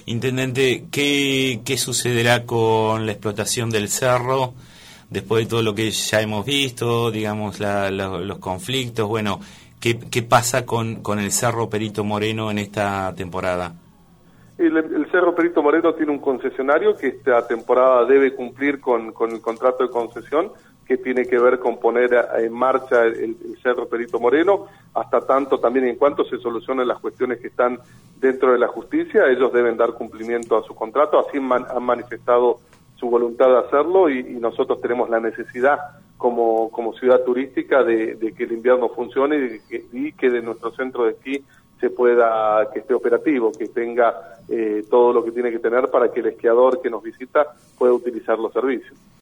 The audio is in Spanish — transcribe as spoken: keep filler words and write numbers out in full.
Intendente, ¿qué, qué sucederá con la explotación del cerro después de todo lo que ya hemos visto, digamos, la, la, los conflictos? Bueno, ¿qué, qué pasa con, con el Cerro Perito Moreno en esta temporada? El, el Cerro Perito Moreno tiene un concesionario que esta temporada debe cumplir con, con el contrato de concesión, que tiene que ver con poner en marcha el, el Cerro Perito Moreno, hasta tanto también en cuanto se solucionen las cuestiones que están dentro de la justicia, ellos deben dar cumplimiento a su contrato, así man, han manifestado su voluntad de hacerlo y, y nosotros tenemos la necesidad como, como ciudad turística de, de que el invierno funcione y, de que, y que de nuestro centro de esquí se pueda, que esté operativo, que tenga eh, todo lo que tiene que tener para que el esquiador que nos visita pueda utilizar los servicios.